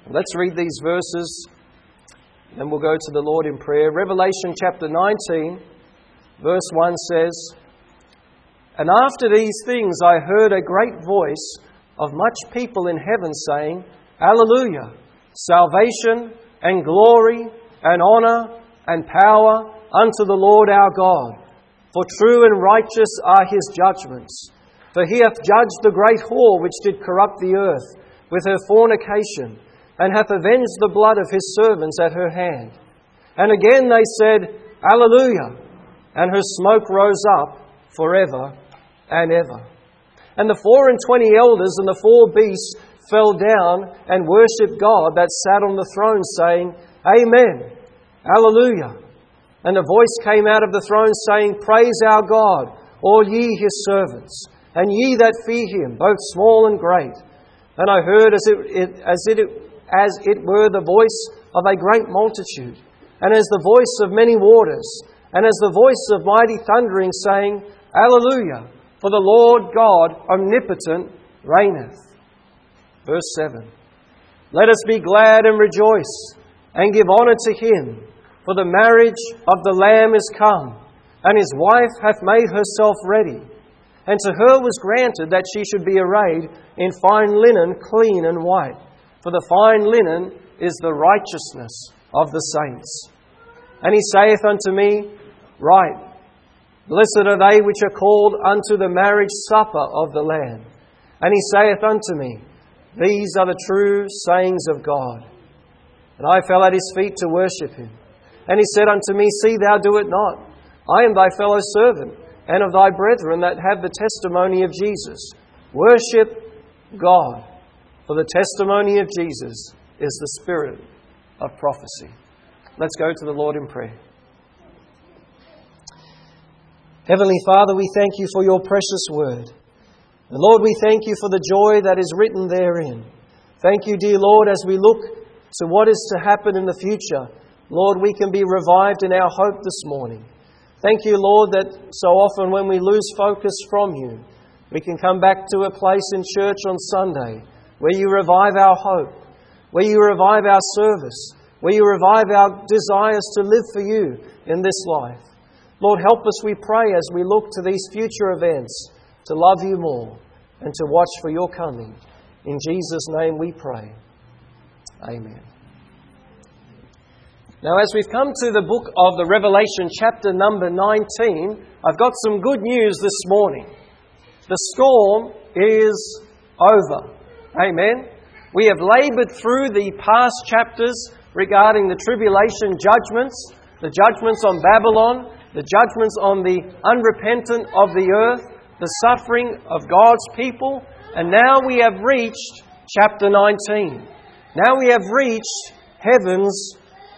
Let's read these verses, then we'll go to the Lord in prayer. Revelation chapter 19, verse 1 says, "And after these things I heard a great voice of much people in heaven saying, Alleluia! Salvation and glory and honour and power unto the Lord our God. For true and righteous are His judgments. For He hath judged the great whore which did corrupt the earth with her fornication, and hath avenged the blood of His servants at her hand. And again they said, Alleluia! And her smoke rose up forever and ever. And the 24 elders and the 4 beasts fell down and worshipped God that sat on the throne, saying, Amen, Alleluia. And a voice came out of the throne, saying, Praise our God, all ye His servants, and ye that fear Him, both small and great. And I heard as it were the voice of a great multitude, and as the voice of many waters, and as the voice of mighty thundering, saying, Alleluia! For the Lord God omnipotent reigneth. Verse 7. Let us be glad and rejoice, and give honour to Him, for the marriage of the Lamb is come, and His wife hath made herself ready. And to her was granted that she should be arrayed in fine linen, clean and white. For the fine linen is the righteousness of the saints. And He saith unto me, Write, Blessed are they which are called unto the marriage supper of the Lamb. And He saith unto me, These are the true sayings of God. And I fell at His feet to worship Him. And He said unto me, See thou do it not. I am thy fellow servant, and of thy brethren that have the testimony of Jesus. Worship God. For the testimony of Jesus is the spirit of prophecy." Let's go to the Lord in prayer. Heavenly Father, we thank You for Your precious word. And Lord, we thank You for the joy that is written therein. Thank You, dear Lord, as we look to what is to happen in the future. Lord, we can be revived in our hope this morning. Thank You, Lord, that so often when we lose focus from You, we can come back to a place in church on Sunday where You revive our hope, where You revive our service, where You revive our desires to live for You in this life. Lord, help us, we pray, as we look to these future events, to love You more and to watch for Your coming. In Jesus' name we pray. Amen. Now, as we've come to the book of the Revelation, chapter number 19, I've got some good news this morning. The storm is over. Amen. We have laboured through the past chapters regarding the tribulation judgments, the judgments on Babylon, the judgments on the unrepentant of the earth, the suffering of God's people, and now we have reached chapter 19. Now we have reached heaven's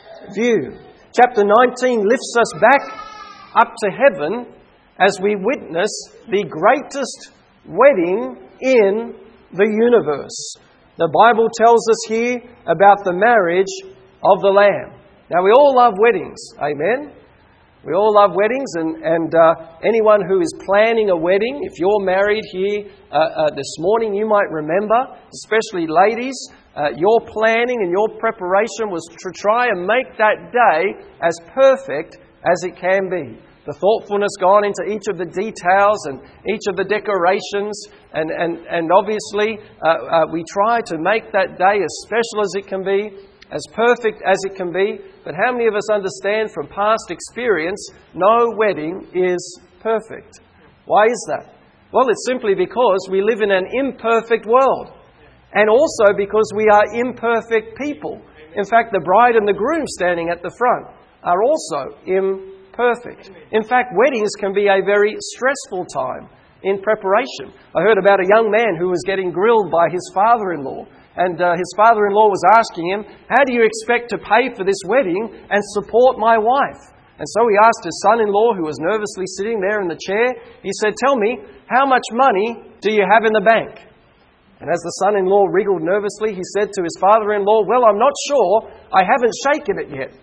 view. Chapter 19 lifts us back up to heaven as we witness the greatest wedding in the universe. The Bible tells us here about the marriage of the Lamb. Now we all love weddings, amen? We all love weddings, and anyone who is planning a wedding, if you're married here this morning, you might remember, especially ladies, your planning and your preparation was to try and make that day as perfect as it can be. The thoughtfulness gone into each of the details and each of the decorations, and obviously we try to make that day as special as it can be, as perfect as it can be. But how many of us understand from past experience, no wedding is perfect? Why is that? Well, it's simply because we live in an imperfect world. And also because we are imperfect people. In fact, the bride and the groom standing at the front are also imperfect. In fact, weddings can be a very stressful time in preparation. I heard about a young man who was getting grilled by his father-in-law. And his father-in-law was asking him, how do you expect to pay for this wedding and support my wife? And so he asked his son-in-law, who was nervously sitting there in the chair, he said, tell me, how much money do you have in the bank? And as the son-in-law wriggled nervously, he said to his father-in-law, well, I'm not sure. I haven't shaken it yet.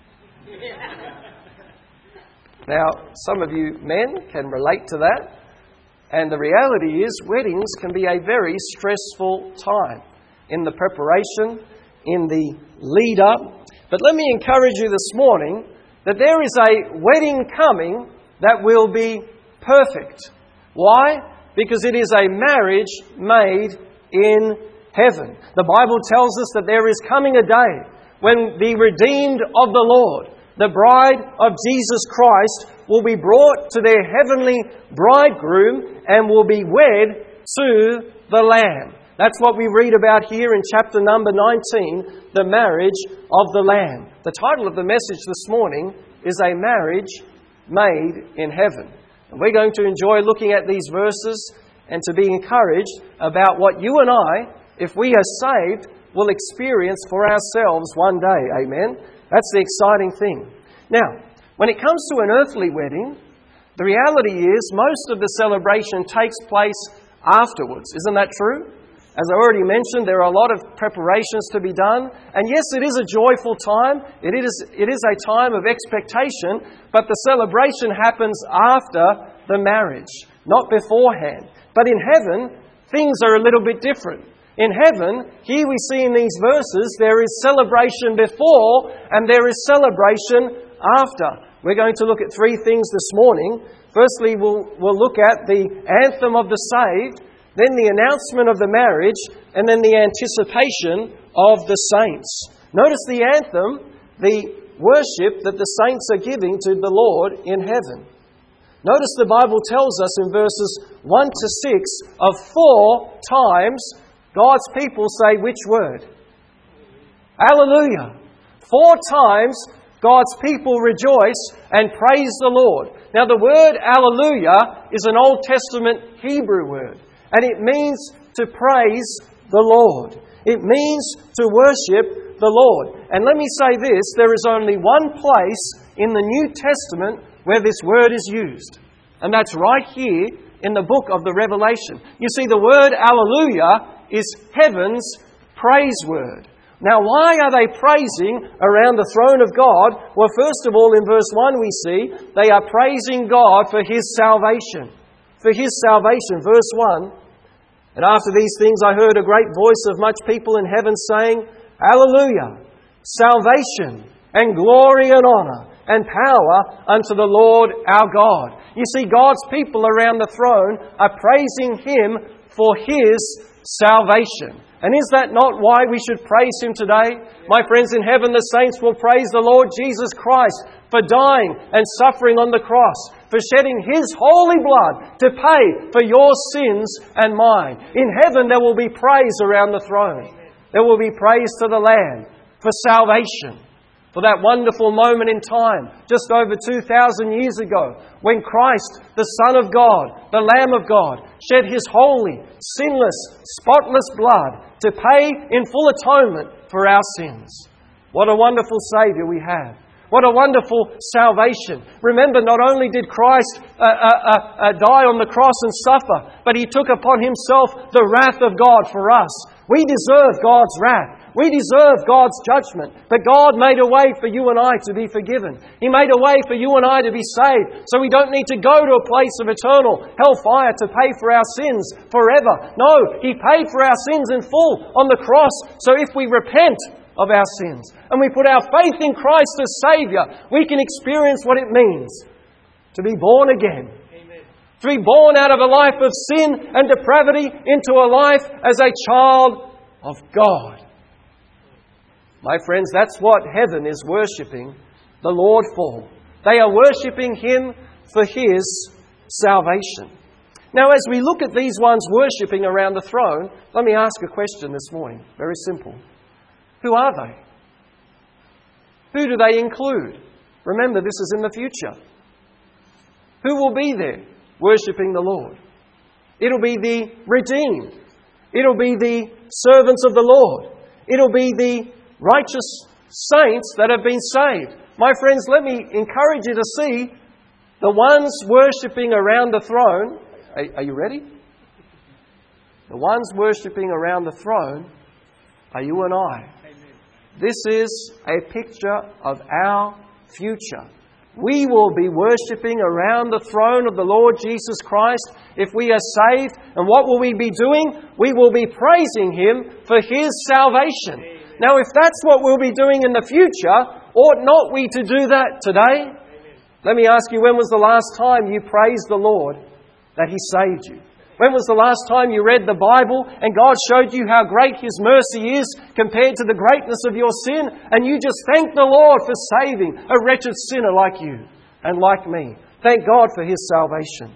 Now, some of you men can relate to that. And the reality is, weddings can be a very stressful time in the preparation, in the lead up. But let me encourage you this morning that there is a wedding coming that will be perfect. Why? Because it is a marriage made in heaven. The Bible tells us that there is coming a day when the redeemed of the Lord, the bride of Jesus Christ, will be brought to their heavenly bridegroom and will be wed to the Lamb. That's what we read about here in chapter number 19, the marriage of the Lamb. The title of the message this morning is A Marriage Made in Heaven. And we're going to enjoy looking at these verses and to be encouraged about what you and I, if we are saved, will experience for ourselves one day. Amen? That's the exciting thing. Now, when it comes to an earthly wedding, the reality is most of the celebration takes place afterwards. Isn't that true? As I already mentioned, there are a lot of preparations to be done. And yes, it is a joyful time. It is a time of expectation. But the celebration happens after the marriage, not beforehand. But in heaven, things are a little bit different. In heaven, here we see in these verses, there is celebration before and there is celebration after. We're going to look at three things this morning. Firstly, we'll look at the anthem of the saved, then the announcement of the marriage, and then the anticipation of the saints. Notice the anthem, the worship that the saints are giving to the Lord in heaven. Notice the Bible tells us in verses 1 to 6 of 4 times God's people say which word? Hallelujah. 4 times God's people rejoice and praise the Lord. Now the word Alleluia is an Old Testament Hebrew word, and it means to praise the Lord. It means to worship the Lord. And let me say this, there is only one place in the New Testament where this word is used, and that's right here in the book of the Revelation. You see, the word Alleluia is heaven's praise word. Now, why are they praising around the throne of God? Well, first of all, in verse 1 we see they are praising God for His salvation. For His salvation. Verse 1, and after these things I heard a great voice of much people in heaven saying, Hallelujah! Salvation and glory and honour and power unto the Lord our God. You see, God's people around the throne are praising Him for His salvation. And is that not why we should praise Him today? My friends, in heaven the saints will praise the Lord Jesus Christ for dying and suffering on the cross, for shedding His holy blood to pay for your sins and mine. In heaven there will be praise around the throne. There will be praise to the Lamb for salvation. For that wonderful moment in time, just over 2,000 years ago, when Christ, the Son of God, the Lamb of God, shed His holy, sinless, spotless blood to pay in full atonement for our sins. What a wonderful Saviour we have. What a wonderful salvation. Remember, not only did Christ die on the cross and suffer, but He took upon Himself the wrath of God for us. We deserve God's wrath. We deserve God's judgment. But God made a way for you and I to be forgiven. He made a way for you and I to be saved. So we don't need to go to a place of eternal hellfire to pay for our sins forever. No, He paid for our sins in full on the cross. So if we repent of our sins and we put our faith in Christ as Saviour, we can experience what it means to be born again. Amen. To be born out of a life of sin and depravity into a life as a child of God. My friends, that's what heaven is worshipping the Lord for. They are worshipping Him for His salvation. Now, as we look at these ones worshipping around the throne, let me ask a question this morning. Very simple. Who are they? Who do they include? Remember, this is in the future. Who will be there worshipping the Lord? It'll be the redeemed. It'll be the servants of the Lord. It'll be the righteous saints that have been saved. My friends, let me encourage you to see the ones worshipping around the throne. Are you ready? The ones worshipping around the throne are you and I. This is a picture of our future. We will be worshipping around the throne of the Lord Jesus Christ if we are saved. And what will we be doing? We will be praising Him for His salvation. Now, if that's what we'll be doing in the future, ought not we to do that today? Let me ask you, when was the last time you praised the Lord that He saved you? When was the last time you read the Bible and God showed you how great His mercy is compared to the greatness of your sin, and you just thanked the Lord for saving a wretched sinner like you and like me? Thank God for His salvation.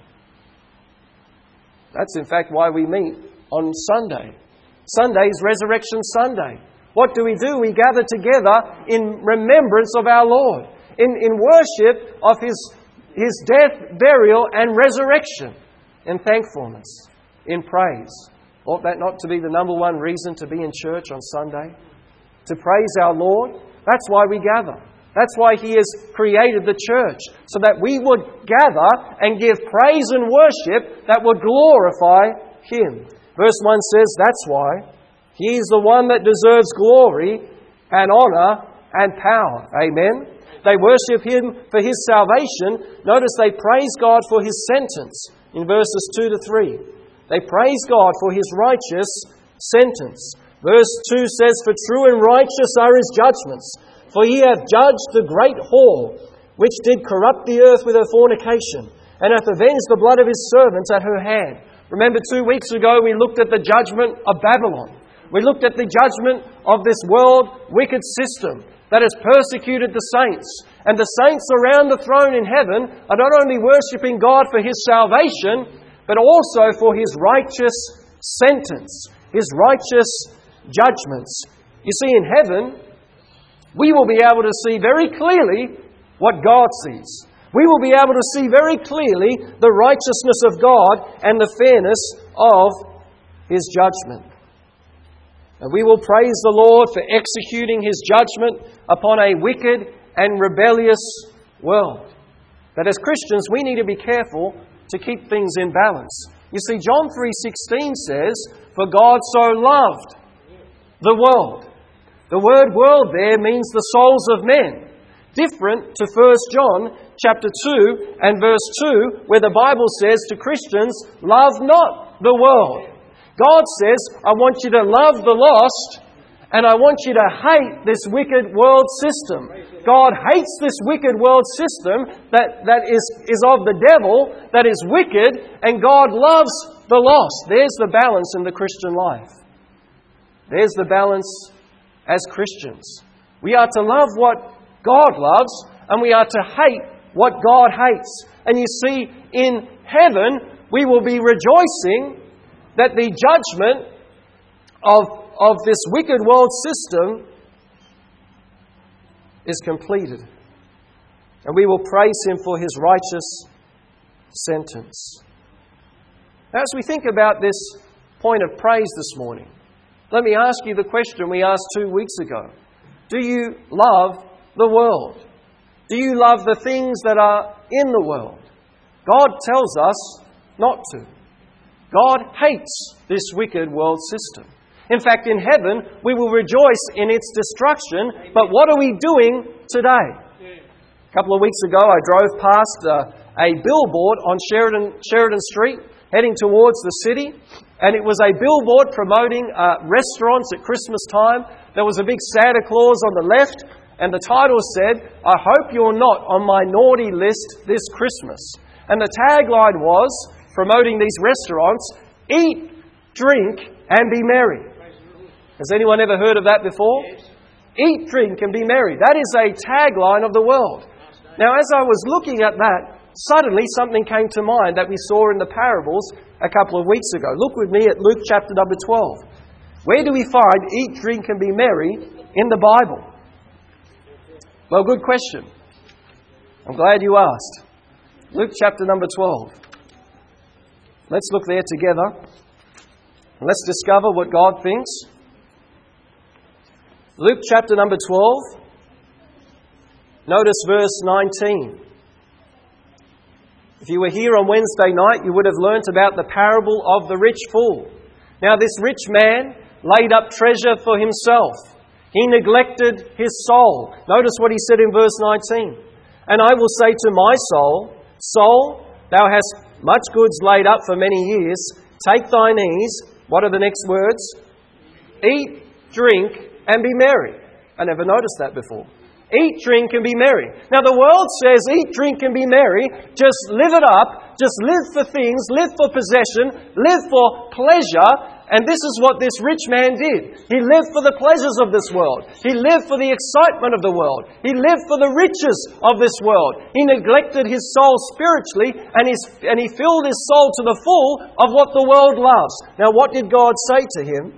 That's in fact why we meet on Sunday. Sunday is Resurrection Sunday. What do? We gather together in remembrance of our Lord, in worship of His death, burial and resurrection, in thankfulness, in praise. Ought that not to be the number one reason to be in church on Sunday? To praise our Lord? That's why we gather. That's why He has created the church, so that we would gather and give praise and worship that would glorify Him. Verse 1 says, that's why He is the one that deserves glory and honour and power. Amen. They worship Him for His salvation. Notice they praise God for His sentence in verses 2 to 3. They praise God for His righteous sentence. Verse 2 says, for true and righteous are His judgments. For He hath judged the great whore, which did corrupt the earth with her fornication, and hath avenged the blood of His servants at her hand. Remember 2 weeks ago we looked at the judgment of Babylon. We looked at the judgment of this world wicked system that has persecuted the saints. And the saints around the throne in heaven are not only worshipping God for His salvation, but also for His righteous sentence, His righteous judgments. You see, in heaven, we will be able to see very clearly what God sees. We will be able to see very clearly the righteousness of God and the fairness of His judgment. And we will praise the Lord for executing His judgment upon a wicked and rebellious world. But as Christians, we need to be careful to keep things in balance. You see, John 3:16 says, for God so loved the world. The word world there means the souls of men. Different to 1 John chapter 2 and verse 2, where the Bible says to Christians, love not the world. God says, I want you to love the lost, and I want you to hate this wicked world system. God hates this wicked world system that is of the devil, that is wicked, and God loves the lost. There's the balance in the Christian life. There's the balance as Christians. We are to love what God loves, and we are to hate what God hates. And you see, in heaven, we will be rejoicing that the judgment of this wicked world system is completed. And we will praise Him for His righteous sentence. Now, as we think about this point of praise this morning, let me ask you the question we asked 2 weeks ago. Do you love the world? Do you love the things that are in the world? God tells us not to. God hates this wicked world system. In fact, in heaven, we will rejoice in its destruction. But what are we doing today? A couple of weeks ago, I drove past a billboard on Sheridan Street, heading towards the city. And it was a billboard promoting restaurants at Christmas time. There was a big Santa Claus on the left. And the title said, I hope you're not on my naughty list this Christmas. And the tagline was, promoting these restaurants, eat, drink, and be merry. Has anyone ever heard of that before? Yes. Eat, drink, and be merry. That is a tagline of the world. Now, as I was looking at that, suddenly something came to mind that we saw in the parables a couple of weeks ago. Look with me at Luke chapter number 12. Where do we find eat, drink, and be merry in the Bible? Well, good question. I'm glad you asked. Luke chapter number 12. Let's look there together. And let's discover what God thinks. Luke chapter number 12. Notice verse 19. If you were here on Wednesday night, you would have learnt about the parable of the rich fool. Now, this rich man laid up treasure for himself. He neglected his soul. Notice what he said in verse 19. And I will say to my soul, Soul, thou hast much goods laid up for many years. Take thine ease. What are the next words? Eat, drink, and be merry. I never noticed that before. Eat, drink, and be merry. Now the world says eat, drink, and be merry. Just live it up. Just live for things. Live for possession. Live for pleasure. And this is what this rich man did. He lived for the pleasures of this world. He lived for the excitement of the world. He lived for the riches of this world. He neglected his soul spiritually, and he filled his soul to the full of what the world loves. Now what did God say to him?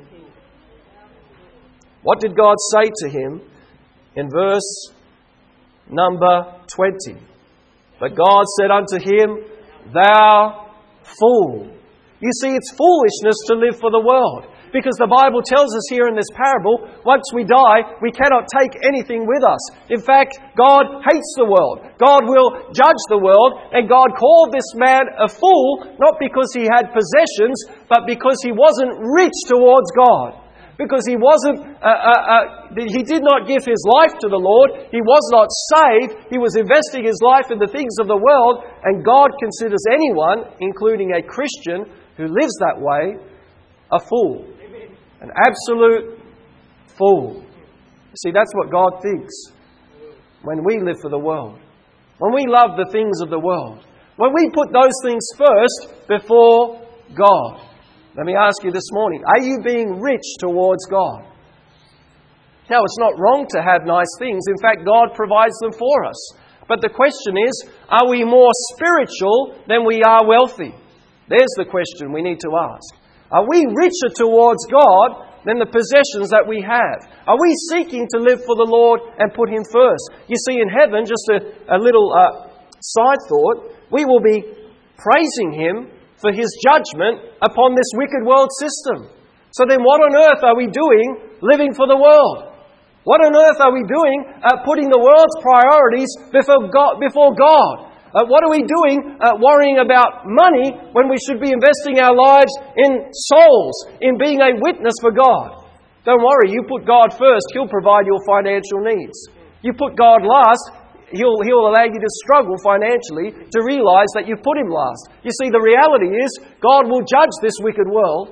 What did God say to him in verse number 20? But God said unto him, Thou fool. You see, it's foolishness to live for the world. Because the Bible tells us here in this parable, once we die, we cannot take anything with us. In fact, God hates the world. God will judge the world. And God called this man a fool, not because he had possessions, but because he wasn't rich towards God. Because he did not give his life to the Lord. He was not saved. He was investing his life in the things of the world. And God considers anyone, including a Christian who lives that way, a fool. An absolute fool. You see, that's what God thinks when we live for the world. When we love the things of the world. When we put those things first before God. Let me ask you this morning, are you being rich towards God? Now, it's not wrong to have nice things. In fact, God provides them for us. But the question is, are we more spiritual than we are wealthy? There's the question we need to ask. Are we richer towards God than the possessions that we have? Are we seeking to live for the Lord and put Him first? You see, in heaven, just a little side thought, we will be praising Him for His judgment upon this wicked world system. So then what on earth are we doing living for the world? What on earth are we doing putting the world's priorities before God? What are we doing worrying about money when we should be investing our lives in souls, in being a witness for God? Don't worry, you put God first, He'll provide your financial needs. You put God last, He'll allow you to struggle financially to realize that you've put Him last. You see, the reality is God will judge this wicked world.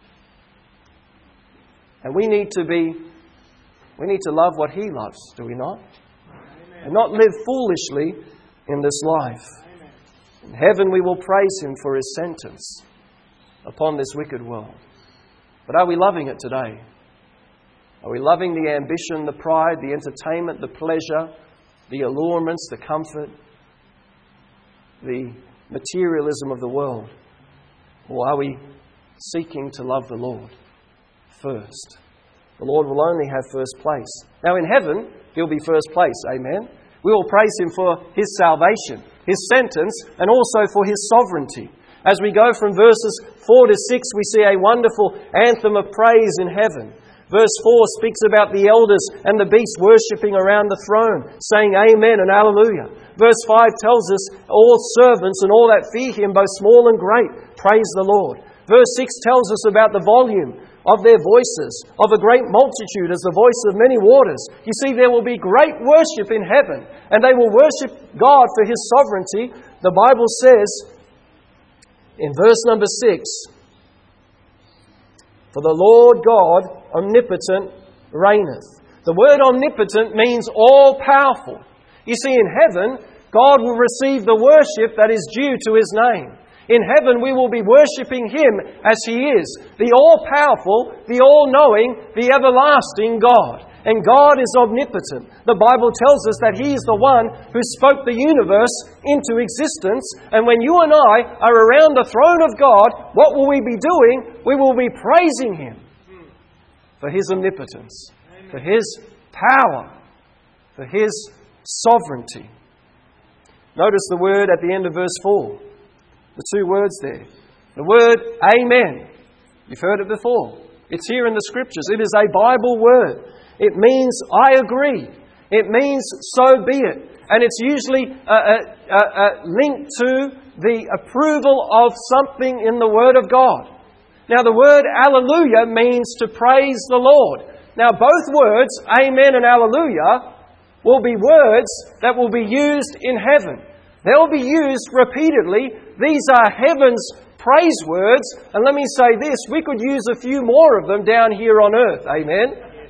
And we need to love what He loves, do we not? Amen. And not live foolishly in this life. Amen. In heaven we will praise Him for His sentence upon this wicked world. But are we loving it today? Are we loving the ambition, the pride, the entertainment, the pleasure, the allurements, the comfort, the materialism of the world? Or are we seeking to love the Lord first? The Lord will only have first place. Now in heaven, He'll be first place. Amen. We will praise Him for His salvation, His sentence, and also for His sovereignty. As we go from verses 4 to 6, we see a wonderful anthem of praise in heaven. Verse 4 speaks about the elders and the beasts worshipping around the throne, saying Amen and Hallelujah. Verse 5 tells us all servants and all that fear Him, both small and great, praise the Lord. Verse 6 tells us about the volume of their voices, of a great multitude as the voice of many waters. You see, there will be great worship in heaven, and they will worship God for His sovereignty. The Bible says in verse number 6, For the Lord God omnipotent reigneth. The word omnipotent means all-powerful. You see, in heaven, God will receive the worship that is due to His name. In heaven, we will be worshipping Him as He is, the all-powerful, the all-knowing, the everlasting God. And God is omnipotent. The Bible tells us that He is the one who spoke the universe into existence. And when you and I are around the throne of God, what will we be doing? We will be praising Him for His omnipotence, for His power, for His sovereignty. Notice the word at the end of verse 4. The two words there. The word Amen. You've heard it before. It's here in the Scriptures. It is a Bible word. It means I agree. It means so be it. And it's usually linked to the approval of something in the Word of God. Now the word Alleluia means to praise the Lord. Now both words, Amen and Alleluia, will be words that will be used in heaven. They'll be used repeatedly. These are heaven's praise words. And let me say this, we could use a few more of them down here on earth. Amen?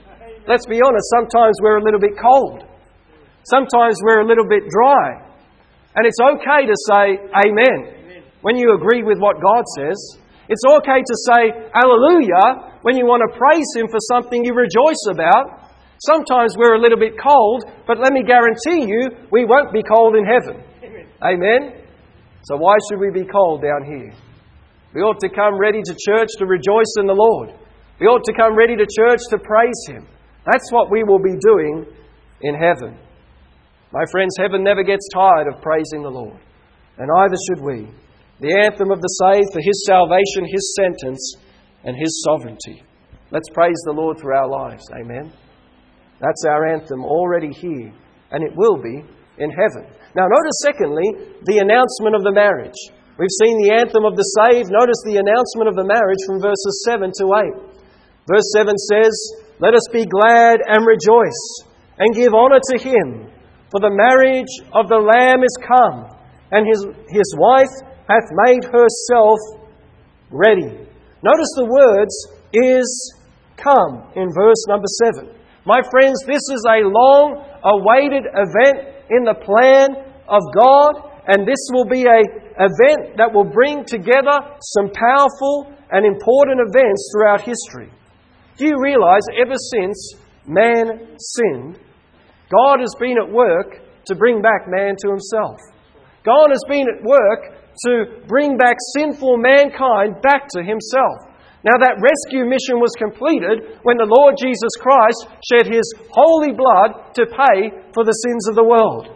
let's be honest, sometimes we're a little bit cold. Sometimes we're a little bit dry. And it's okay to say amen when you agree with what God says. It's okay to say hallelujah when you want to praise Him for something you rejoice about. Sometimes we're a little bit cold, but let me guarantee you, we won't be cold in heaven. Amen? So why should we be cold down here? We ought to come ready to church to rejoice in the Lord. We ought to come ready to church to praise Him. That's what we will be doing in heaven. My friends, heaven never gets tired of praising the Lord. And neither should we. The anthem of the saved for His salvation, His sentence, and His sovereignty. Let's praise the Lord through our lives. Amen. That's our anthem already here. And it will be in heaven. Now notice secondly, the announcement of the marriage. We've seen the anthem of the saved. Notice the announcement of the marriage from verses 7 to 8. Verse 7 says, "Let us be glad and rejoice, and give honour to Him. For the marriage of the Lamb is come, and his wife hath made herself ready." Notice the words, "is come," in verse number 7. My friends, this is a long-awaited event in the plan of God, and this will be an event that will bring together some powerful and important events throughout history. Do you realize ever since man sinned, God has been at work to bring back man to Himself. God has been at work to bring back sinful mankind back to Himself. Now that rescue mission was completed when the Lord Jesus Christ shed His holy blood to pay for the sins of the world.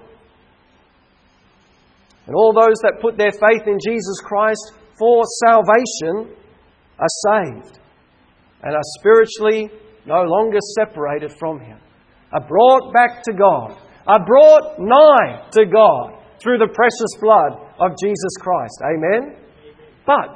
And all those that put their faith in Jesus Christ for salvation are saved and are spiritually no longer separated from Him, are brought back to God, are brought nigh to God through the precious blood of Jesus Christ. Amen? But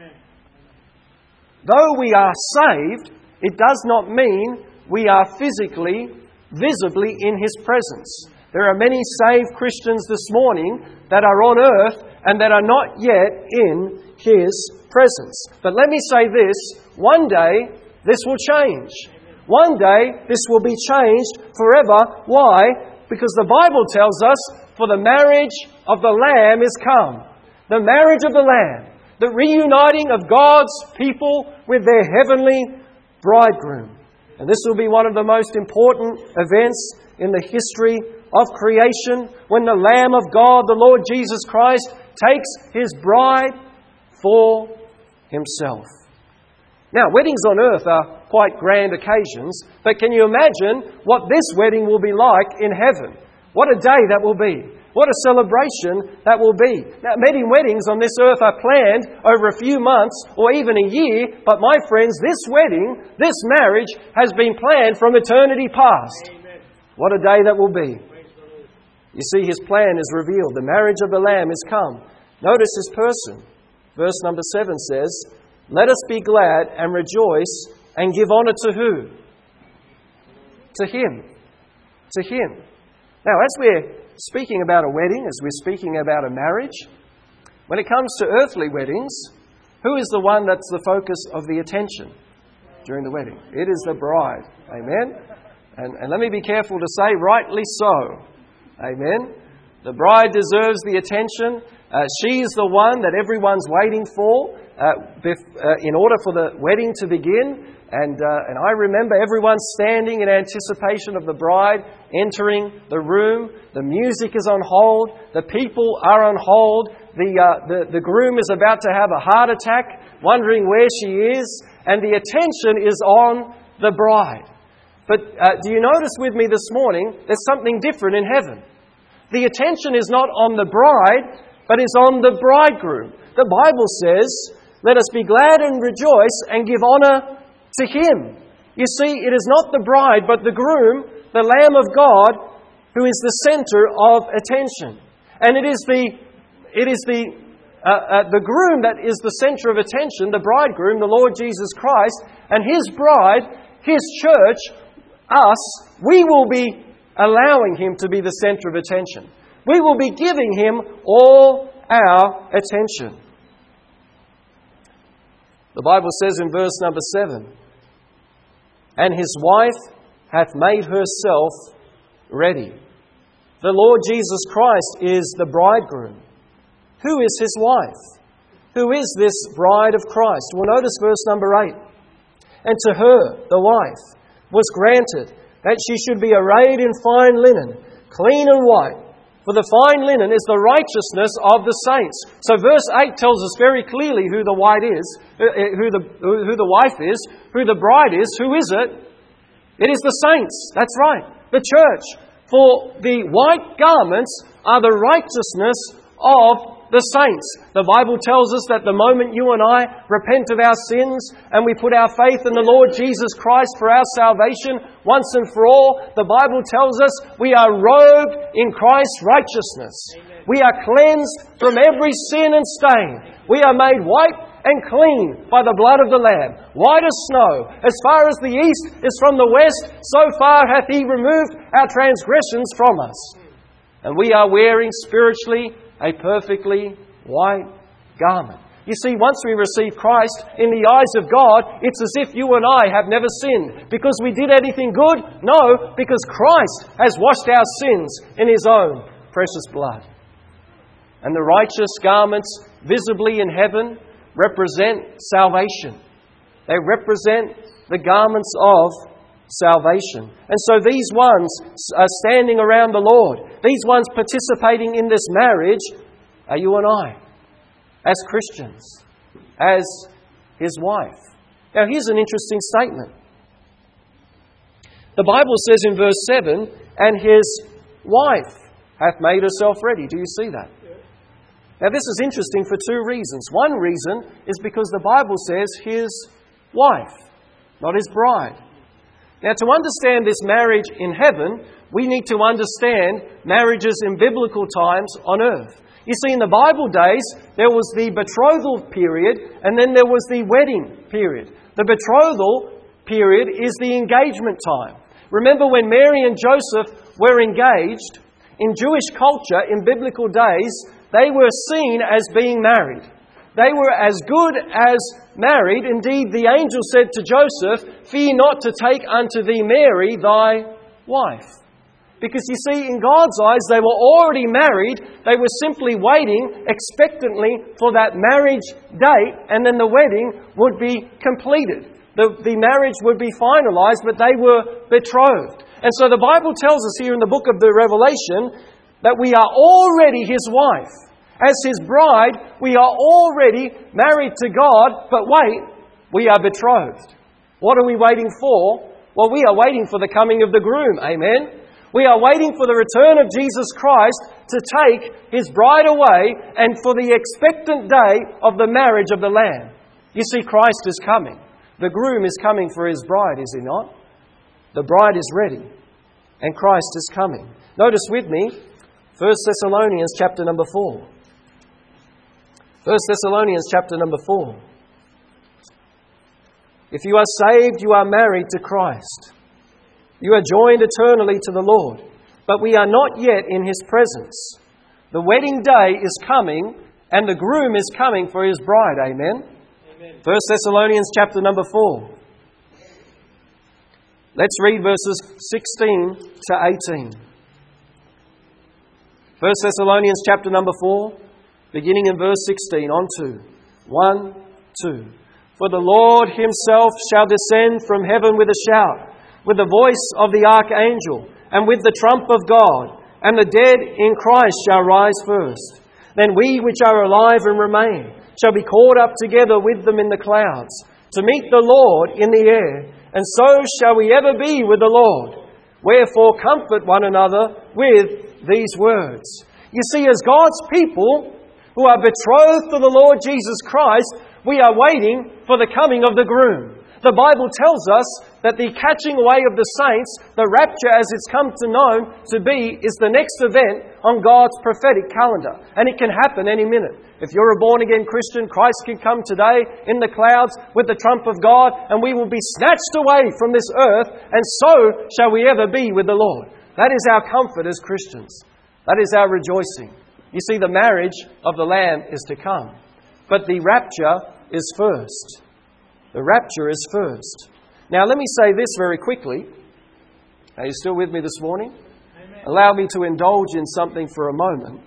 though we are saved, it does not mean we are physically, visibly in His presence. There are many saved Christians this morning that are on earth and that are not yet in His presence. But let me say this, one day this will change. One day this will be changed forever. Why? Because the Bible tells us, "For the marriage of the Lamb is come." The marriage of the Lamb. The reuniting of God's people with their heavenly bridegroom. And this will be one of the most important events in the history of creation, when the Lamb of God, the Lord Jesus Christ, takes His bride for Himself. Now, weddings on earth are quite grand occasions, but can you imagine what this wedding will be like in heaven? What a day that will be. What a celebration that will be. Now, many weddings on this earth are planned over a few months or even a year, but my friends, this wedding, this marriage has been planned from eternity past. Amen. What a day that will be. You see, His plan is revealed. The marriage of the Lamb is come. Notice His person. Verse number 7 says, "Let us be glad and rejoice and give honour to who? To Him." To Him. Now, as we're speaking about a wedding, as we're speaking about a marriage, when it comes to earthly weddings, who is the one that's the focus of the attention during the wedding? It is the bride. Amen? And let me be careful to say, rightly so. Amen? The bride deserves the attention. She is the one that everyone's waiting for in order for the wedding to begin. And I remember everyone standing in anticipation of the bride entering the room. The music is on hold. The people are on hold. The groom is about to have a heart attack, wondering where she is. And the attention is on the bride. But do you notice with me this morning, there's something different in heaven. The attention is not on the bride, but is on the bridegroom. The Bible says, "Let us be glad and rejoice and give honour to Him." You see, it is not the bride, but the groom, the Lamb of God, who is the centre of attention. And it is the groom that is the centre of attention, the bridegroom, the Lord Jesus Christ, and His bride, His church, us. We will be allowing Him to be the centre of attention. We will be giving Him all our attention. The Bible says in verse number 7, "And His wife hath made herself ready. The Lord Jesus Christ is the bridegroom. Who is his wife? Who is this bride of Christ? Well, notice verse number 8. And to her, the wife, was granted that she should be arrayed in fine linen, clean and white. For the fine linen is the righteousness of the saints. So verse 8 tells us very clearly who the wife is, who the wife is, who the bride is. Who is it? It is the saints. That's right, the church. For the white garments are the righteousness of the saints. The Bible tells us that the moment you and I repent of our sins and we put our faith in the Lord Jesus Christ for our salvation once and for all, the Bible tells us we are robed in Christ's righteousness. Amen. We are cleansed from every sin and stain. We are made white and clean by the blood of the Lamb, white as snow. As far as the east is from the west, so far hath He removed our transgressions from us. And we are wearing spiritually a perfectly white garment. You see, once we receive Christ, in the eyes of God, it's as if you and I have never sinned. Because we did anything good? No, because Christ has washed our sins in His own precious blood. And the righteous garments visibly in heaven represent salvation. They represent the garments of salvation. And so these ones are standing around the Lord. These ones participating in this marriage are you and I, as Christians, as His wife. Now here's an interesting statement. The Bible says in verse 7, and His wife hath made herself ready. Do you see that? Now this is interesting for two reasons. One reason is because the Bible says His wife, not His bride. Now, to understand this marriage in heaven, we need to understand marriages in biblical times on earth. You see, in the Bible days, there was the betrothal period and then there was the wedding period. The betrothal period is the engagement time. Remember when Mary and Joseph were engaged, in Jewish culture, in biblical days, they were seen as being married. They were as good as married. Indeed, the angel said to Joseph, fear not to take unto thee Mary, thy wife. Because you see, in God's eyes, they were already married. They were simply waiting expectantly for that marriage date, and then the wedding would be completed. The marriage would be finalized, but they were betrothed. And so the Bible tells us here in the book of the Revelation that we are already His wife. As His bride, we are already married to God, but wait, we are betrothed. What are we waiting for? Well, we are waiting for the coming of the groom. Amen? We are waiting for the return of Jesus Christ to take His bride away and for the expectant day of the marriage of the Lamb. You see, Christ is coming. The groom is coming for his bride, is he not? The bride is ready, and Christ is coming. Notice with me, 1 Thessalonians chapter number 4. 1 Thessalonians chapter number 4. If you are saved, you are married to Christ. You are joined eternally to the Lord. But we are not yet in His presence. The wedding day is coming, and the groom is coming for his bride. Amen? Amen. 1 Thessalonians chapter number 4. Let's read verses 16 to 18. 1 Thessalonians chapter number 4. Beginning in verse 16, on to 1, 2. For the Lord Himself shall descend from heaven with a shout, with the voice of the archangel, and with the trump of God, and the dead in Christ shall rise first. Then we which are alive and remain shall be caught up together with them in the clouds, to meet the Lord in the air, and so shall we ever be with the Lord. Wherefore comfort one another with these words. You see, as God's people who are betrothed to the Lord Jesus Christ, we are waiting for the coming of the groom. The Bible tells us that the catching away of the saints, the rapture as it's come to known to be, is the next event on God's prophetic calendar. And it can happen any minute. If you're a born-again Christian, Christ can come today in the clouds with the trump of God, and we will be snatched away from this earth, and so shall we ever be with the Lord. That is our comfort as Christians. That is our rejoicing. You see, the marriage of the Lamb is to come. But the rapture is first. The rapture is first. Now, let me say this very quickly. Are you still with me this morning? Amen. Allow me to indulge in something for a moment.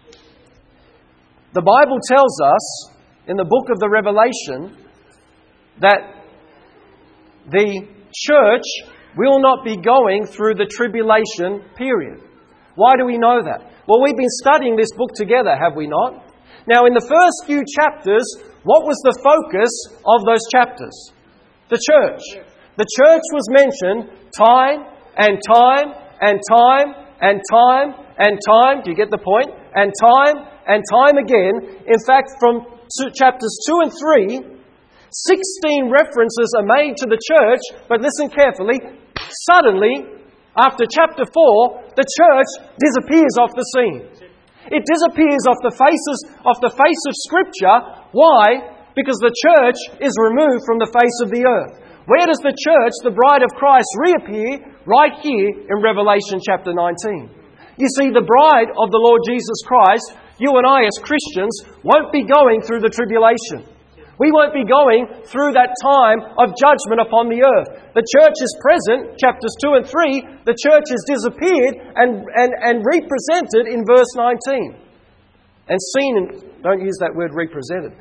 The Bible tells us in the book of the Revelation that the church will not be going through the tribulation period. Why do we know that? Well, we've been studying this book together, have we not? Now, in the first few chapters, what was the focus of those chapters? The church. The church was mentioned time and time and time and time and time. Do you get the point? And time again. In fact, from chapters 2 and 3, 16 references are made to the church, but listen carefully. Suddenly, after chapter 4, the church disappears off the scene. It disappears off the face of Scripture. Why? Because the church is removed from the face of the earth. Where does the church, the bride of Christ, reappear? Right here in Revelation chapter 19. You see, the bride of the Lord Jesus Christ, you and I as Christians, won't be going through the tribulation. We won't be going through that time of judgment upon the earth. The church is present, chapters 2 and 3. The church has disappeared and represented in verse 19. And seen, don't use that word represented.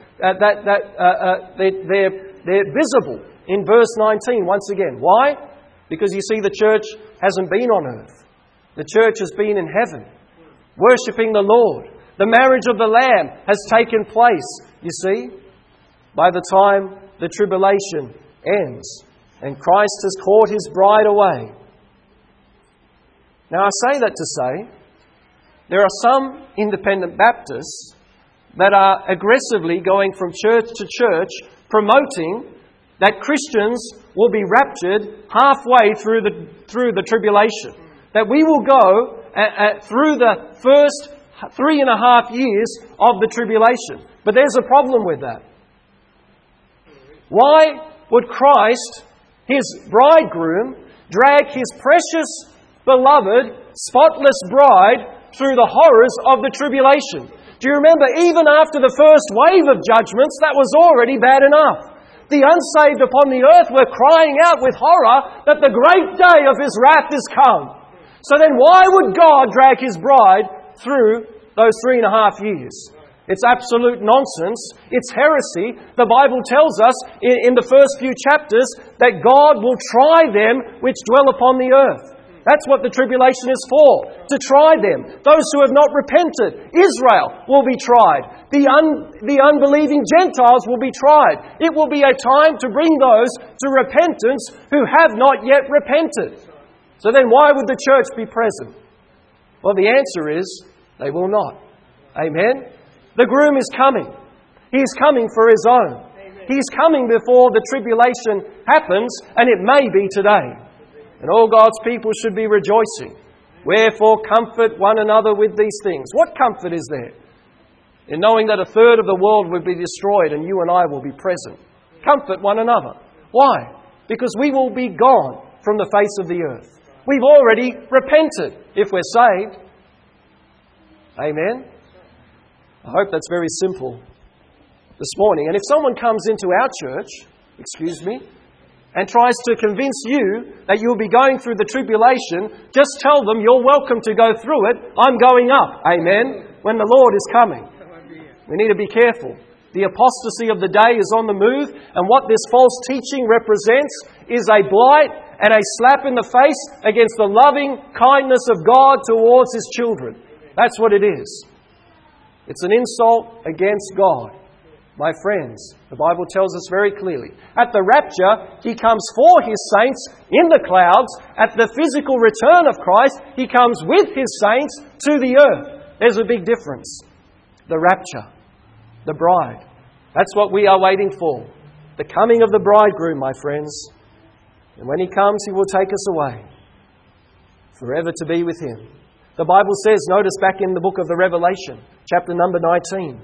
They're visible in verse 19 once again. Why? Because you see, the church hasn't been on earth. The church has been in heaven, worshipping the Lord. The marriage of the Lamb has taken place, you see. By the time the tribulation ends and Christ has caught His bride away. Now I say that to say, there are some independent Baptists that are aggressively going from church to church promoting that Christians will be raptured halfway through the tribulation. That we will go through the first 3.5 years of the tribulation. But there's a problem with that. Why would Christ, His bridegroom, drag His precious, beloved, spotless bride through the horrors of the tribulation? Do you remember, even after the first wave of judgments, that was already bad enough. The unsaved upon the earth were crying out with horror that the great day of His wrath is come. So then why would God drag His bride through those 3.5 years? It's absolute nonsense. It's heresy. The Bible tells us in the first few chapters that God will try them which dwell upon the earth. That's what the tribulation is for, to try them. Those who have not repented, Israel, will be tried. The unbelieving Gentiles will be tried. It will be a time to bring those to repentance who have not yet repented. So then why would the church be present? Well, the answer is they will not. Amen? The groom is coming. He is coming for His own. He is coming before the tribulation happens, and it may be today. And all God's people should be rejoicing. Wherefore comfort one another with these things. What comfort is there in knowing that 1/3 of the world will be destroyed and you and I will be present? Comfort one another. Why? Because we will be gone from the face of the earth. We've already repented if we're saved. Amen? I hope that's very simple this morning. And if someone comes into our church, and tries to convince you that you'll be going through the tribulation, just tell them you're welcome to go through it. I'm going up. Amen? When the Lord is coming. We need to be careful. The apostasy of the day is on the move, and what this false teaching represents is a blight and a slap in the face against the loving kindness of God towards His children. That's what it is. It's an insult against God. My friends, the Bible tells us very clearly. At the rapture, He comes for His saints in the clouds. At the physical return of Christ, He comes with His saints to the earth. There's a big difference. The rapture. The bride. That's what we are waiting for. The coming of the bridegroom, my friends. And when He comes, He will take us away. Forever to be with Him. The Bible says, notice back in the book of the Revelation, chapter number 19.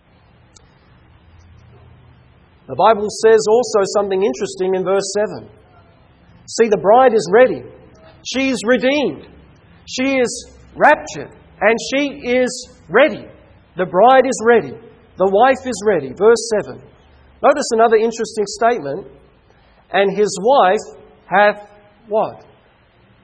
The Bible says also something interesting in verse 7. See, the bride is ready. She is redeemed. She is raptured. And she is ready. The bride is ready. The wife is ready. Verse 7. Notice another interesting statement. And his wife hath what?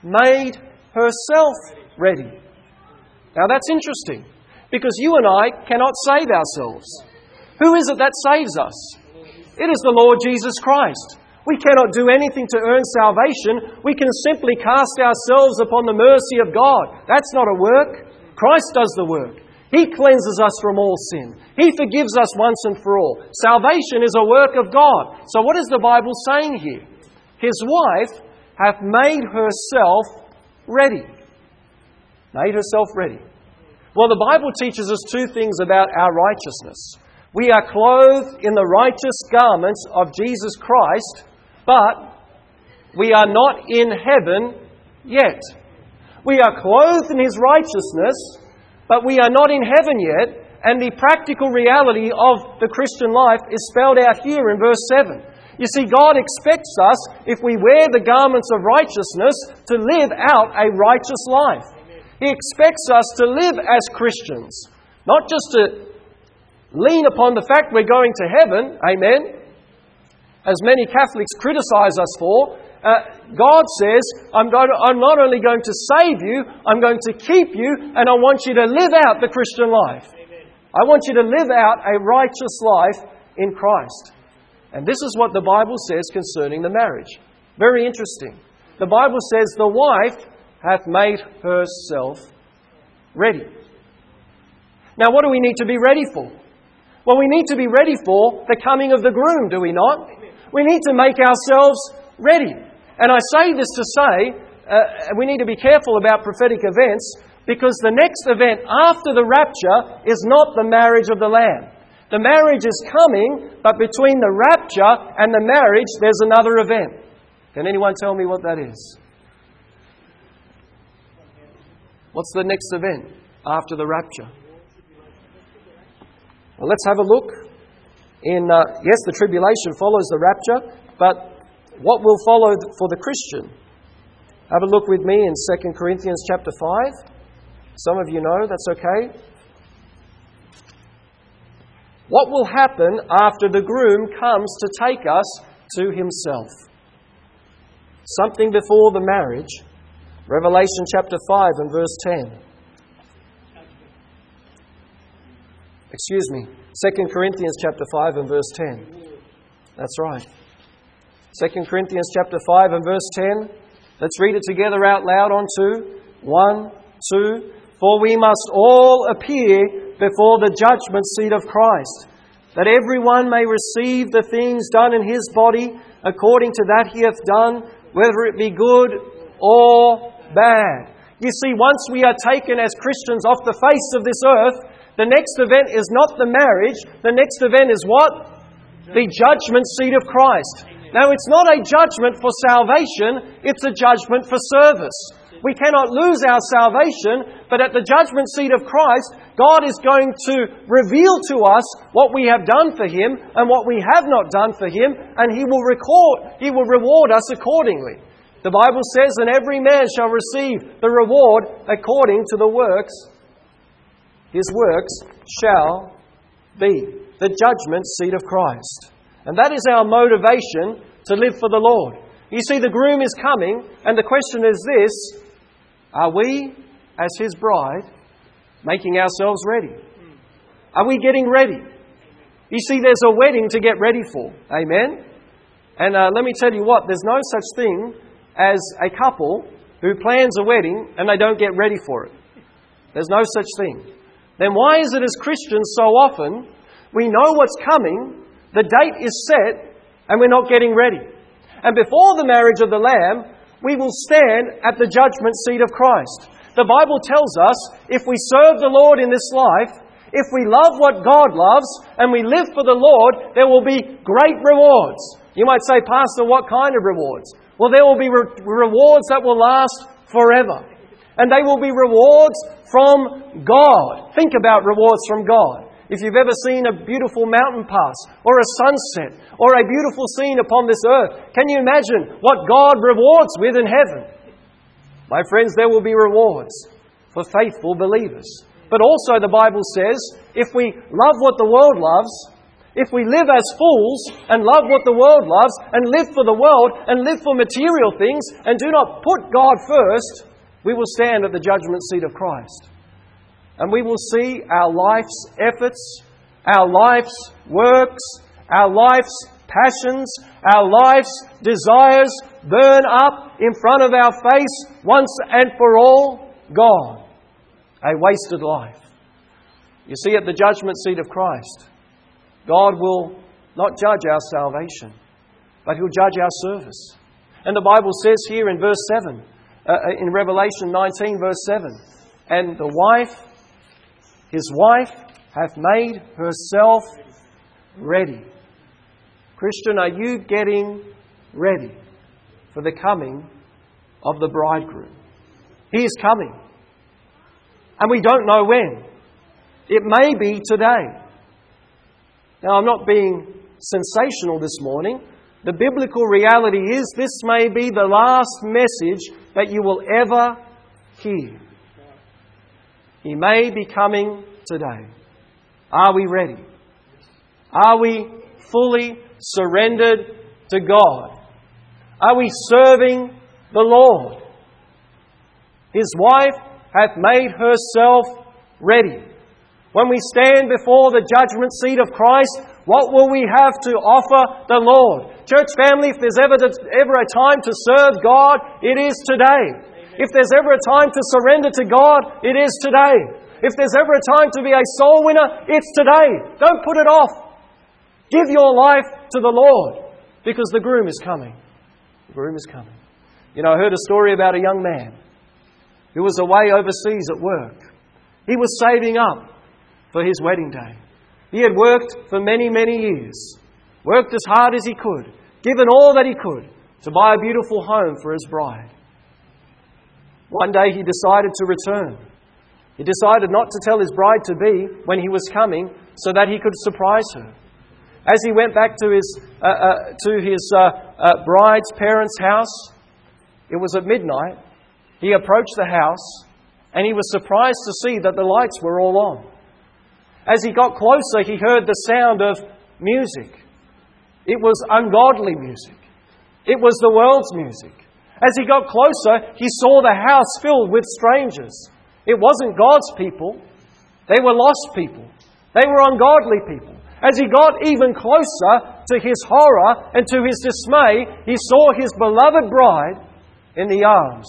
made herself ready. Now that's interesting, because you and I cannot save ourselves. Who is it that saves us? It is the Lord Jesus Christ. We cannot do anything to earn salvation. We can simply cast ourselves upon the mercy of God. That's not a work. Christ does the work. He cleanses us from all sin. He forgives us once and for all. Salvation is a work of God. So what is the Bible saying here? His wife hath made herself ready. Made herself ready. Well, the Bible teaches us two things about our righteousness. We are clothed in the righteous garments of Jesus Christ, but we are not in heaven yet. We are clothed in His righteousness, but we are not in heaven yet. And the practical reality of the Christian life is spelled out here in verse 7. You see, God expects us, if we wear the garments of righteousness, to live out a righteous life. He expects us to live as Christians, not just to lean upon the fact we're going to heaven, amen, as many Catholics criticize us for. God says, I'm not only going to save you, I'm going to keep you, and I want you to live out the Christian life. I want you to live out a righteous life in Christ. And this is what the Bible says concerning the marriage. Very interesting. The Bible says, the wife hath made herself ready. Now, what do we need to be ready for? Well, we need to be ready for the coming of the groom, do we not? We need to make ourselves ready. And I say this to say, we need to be careful about prophetic events, because the next event after the rapture is not the marriage of the Lamb. The marriage is coming, but between the rapture and the marriage, there's another event. Can anyone tell me what that is? What's the next event after the rapture? Well, let's have a look. Yes, the tribulation follows the rapture, but what will follow for the Christian? Have a look with me in 2 Corinthians chapter 5. Some of you know, that's okay. What will happen after the groom comes to take us to himself? Something before the marriage. Revelation chapter 5 and verse 10. Excuse me. 2 Corinthians chapter 5 and verse 10. That's right. 2 Corinthians chapter 5 and verse 10. Let's read it together out loud on two. 1, 2. For we must all appear before the judgment seat of Christ, that everyone may receive the things done in his body according to that he hath done, whether it be good or bad. You see, once we are taken as Christians off the face of this earth, the next event is not the marriage. The next event is what? The judgment seat of Christ. Now, it's not a judgment for salvation, it's a judgment for service. We cannot lose our salvation, but at the judgment seat of Christ, God is going to reveal to us what we have done for Him and what we have not done for Him, and He will reward us accordingly. The Bible says, and every man shall receive the reward according to the works. His works shall be the judgment seat of Christ. And that is our motivation to live for the Lord. You see, the groom is coming, and the question is this: are we, as His bride, making ourselves ready? Are we getting ready? You see, there's a wedding to get ready for. Amen? And let me tell you what, there's no such thing as a couple who plans a wedding and they don't get ready for it. There's no such thing. Then why is it as Christians so often we know what's coming, the date is set, and we're not getting ready? And before the marriage of the Lamb, we will stand at the judgment seat of Christ. The Bible tells us if we serve the Lord in this life, if we love what God loves, and we live for the Lord, there will be great rewards. You might say, Pastor, what kind of rewards? Well, there will be rewards that will last forever. And they will be rewards from God. Think about rewards from God. If you've ever seen a beautiful mountain pass, or a sunset, or a beautiful scene upon this earth, can you imagine what God rewards with in heaven? My friends, there will be rewards for faithful believers. But also the Bible says, if we love what the world loves, If we live as fools and love what the world loves and live for the world and live for material things and do not put God first, we will stand at the judgment seat of Christ. And we will see our life's efforts, our life's works, our life's passions, our life's desires burn up in front of our face once and for all, gone. A wasted life. You see, at the judgment seat of Christ, God will not judge our salvation, but He'll judge our service. And the Bible says here in verse 7, in Revelation 19 verse 7, and His wife hath made herself ready. Christian, are you getting ready for the coming of the bridegroom? He is coming. And we don't know when. It may be today. Now, I'm not being sensational this morning. The biblical reality is this may be the last message that you will ever hear. He may be coming today. Are we ready? Are we fully surrendered to God? Are we serving the Lord? His wife hath made herself ready. When we stand before the judgment seat of Christ, what will we have to offer the Lord? Church family, if there's ever a time to serve God, it is today. If there's ever a time to surrender to God, it is today. If there's ever a time to be a soul winner, it's today. Don't put it off. Give your life to the Lord, because the groom is coming. The groom is coming. You know, I heard a story about a young man who was away overseas at work. He was saving up for his wedding day. He had worked for many, many years. Worked as hard as he could. Given all that he could to buy a beautiful home for his bride. One day he decided to return. He decided not to tell his bride-to-be when he was coming so that he could surprise her. As he went back to his bride's parents' house, it was at midnight. He approached the house and he was surprised to see that the lights were all on. As he got closer, he heard the sound of music. It was ungodly music. It was the world's music. As he got closer, he saw the house filled with strangers. It wasn't God's people. They were lost people. They were ungodly people. As he got even closer, to his horror and to his dismay, he saw his beloved bride in the arms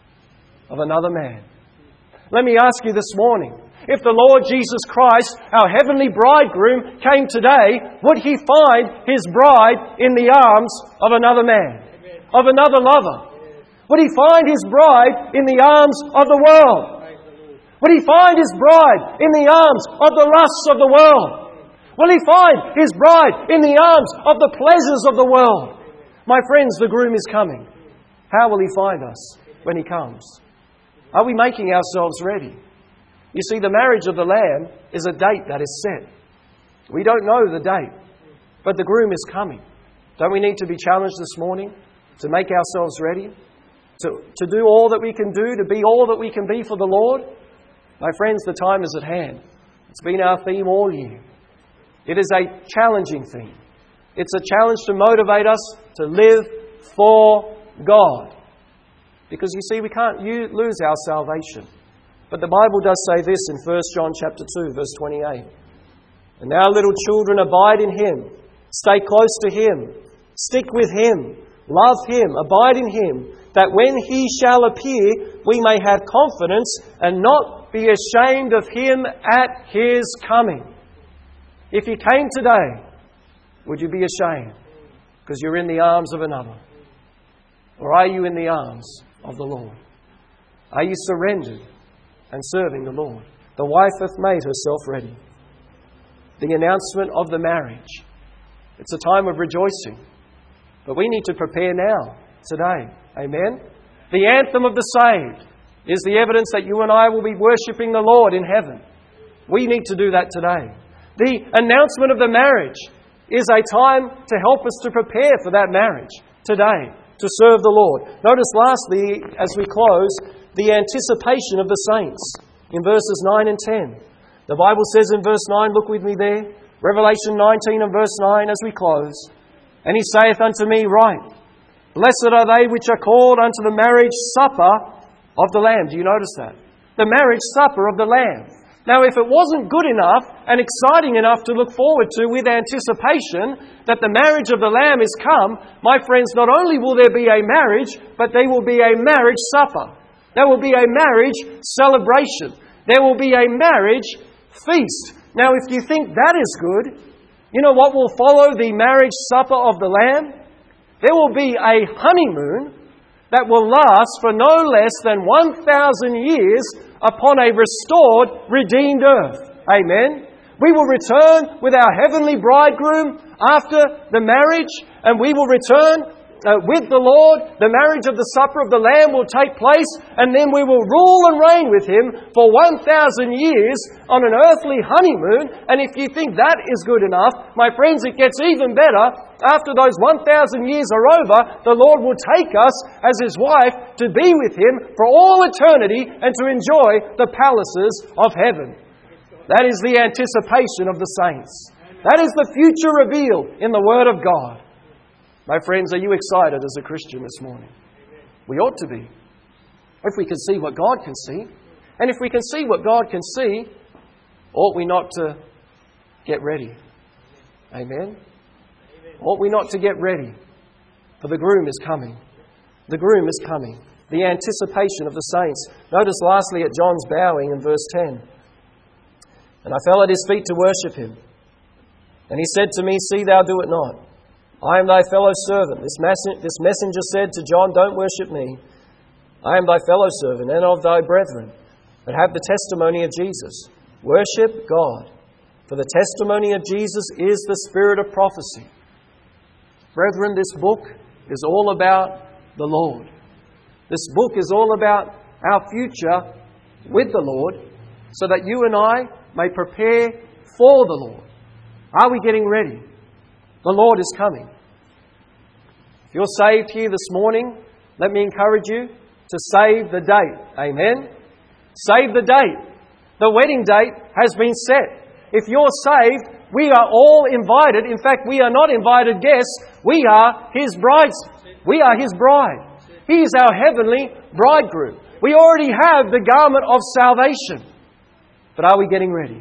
of another man. Let me ask you this morning, if the Lord Jesus Christ, our heavenly bridegroom, came today, would He find His bride in the arms of another man, of another lover? Would He find His bride in the arms of the world? Would He find His bride in the arms of the lusts of the world? Will He find His bride in the arms of the pleasures of the world? My friends, the groom is coming. How will He find us when He comes? Are we making ourselves ready? You see, the marriage of the Lamb is a date that is set. We don't know the date, but the groom is coming. Don't we need to be challenged this morning to make ourselves ready? To do all that we can do, to be all that we can be for the Lord? My friends, the time is at hand. It's been our theme all year. It is a challenging theme. It's a challenge to motivate us to live for God. Because you see, we can't lose our salvation. But the Bible does say this in 1 John chapter 2, verse 28. And now, little children, abide in Him. Stay close to Him. Stick with Him. Love Him. Abide in Him. That when He shall appear, we may have confidence and not be ashamed of Him at His coming. If He came today, would you be ashamed because you're in the arms of another? Or are you in the arms of the Lord? Are you surrendered and serving the Lord? The wife hath made herself ready. The announcement of the marriage. It's a time of rejoicing. But we need to prepare now, today. Amen? The anthem of the saved is the evidence that you and I will be worshipping the Lord in heaven. We need to do that today. The announcement of the marriage is a time to help us to prepare for that marriage today, to serve the Lord. Notice lastly, as we close, the anticipation of the saints in verses 9 and 10. The Bible says in verse 9, look with me there, Revelation 19 and verse 9 as we close. And he saith unto me, Write, Blessed are they which are called unto the marriage supper of the Lamb. Do you notice that? The marriage supper of the Lamb. Now, if it wasn't good enough and exciting enough to look forward to with anticipation that the marriage of the Lamb is come, my friends, not only will there be a marriage, but there will be a marriage supper. There will be a marriage celebration. There will be a marriage feast. Now, if you think that is good, you know what will follow the marriage supper of the Lamb? There will be a honeymoon that will last for no less than 1,000 years upon a restored, redeemed earth. Amen. We will return with our heavenly bridegroom after the marriage, and we will return with the Lord. The marriage of the supper of the Lamb will take place, and then we will rule and reign with Him for 1,000 years on an earthly honeymoon. And if you think that is good enough, my friends, it gets even better. After those 1,000 years are over, the Lord will take us as His wife to be with Him for all eternity and to enjoy the palaces of heaven. That is the anticipation of the saints. That is the future revealed in the Word of God. My friends, are you excited as a Christian this morning? We ought to be. If we can see what God can see, and if we can see what God can see, ought we not to get ready? Amen? Ought we not to get ready? For the groom is coming. The groom is coming. The anticipation of the saints. Notice lastly at John's bowing in verse 10. And I fell at his feet to worship him. And he said to me, See thou do it not. I am thy fellow servant. This messenger said to John, Don't worship me. I am thy fellow servant and of thy brethren, that have the testimony of Jesus. Worship God. For the testimony of Jesus is the spirit of prophecy. Brethren, this book is all about the Lord. This book is all about our future with the Lord, so that you and I may prepare for the Lord. Are we getting ready? The Lord is coming. If you're saved here this morning, let me encourage you to save the date. Amen? Save the date. The wedding date has been set. If you're saved, we are all invited. In fact, we are not invited guests. We are His brides. We are His bride. He is our heavenly bridegroom. We already have the garment of salvation. But are we getting ready?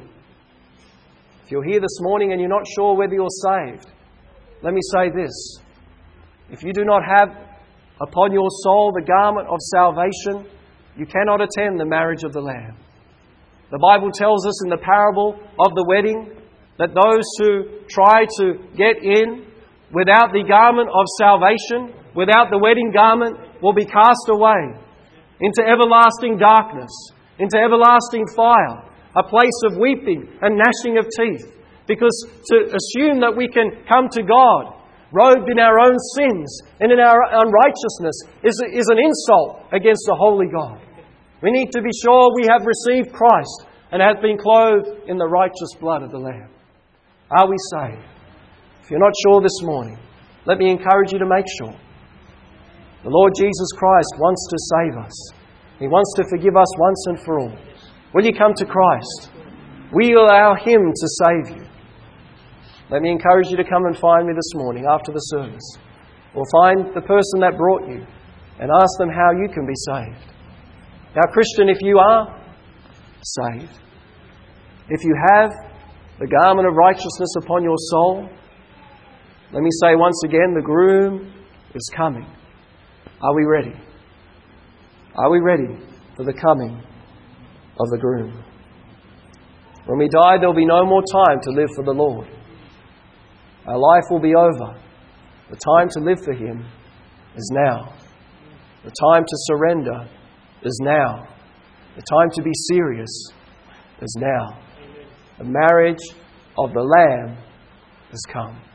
If you're here this morning and you're not sure whether you're saved, let me say this. If you do not have upon your soul the garment of salvation, you cannot attend the marriage of the Lamb. The Bible tells us in the parable of the wedding that those who try to get in without the garment of salvation, without the wedding garment, will be cast away into everlasting darkness, into everlasting fire, a place of weeping and gnashing of teeth. Because to assume that we can come to God robed in our own sins and in our unrighteousness is an insult against the holy God. We need to be sure we have received Christ and have been clothed in the righteous blood of the Lamb. Are we saved? If you're not sure this morning, let me encourage you to make sure. The Lord Jesus Christ wants to save us. He wants to forgive us once and for all. Will you come to Christ? Will you allow Him to save you? Let me encourage you to come and find me this morning after the service. Or find the person that brought you and ask them how you can be saved. Now, Christian, if you are saved, if you have the garment of righteousness upon your soul, let me say once again, the groom is coming. Are we ready? Are we ready for the coming of the groom? When we die, there will be no more time to live for the Lord. Our life will be over. The time to live for Him is now. The time to surrender is now. The time to be serious is now. The marriage of the Lamb has come.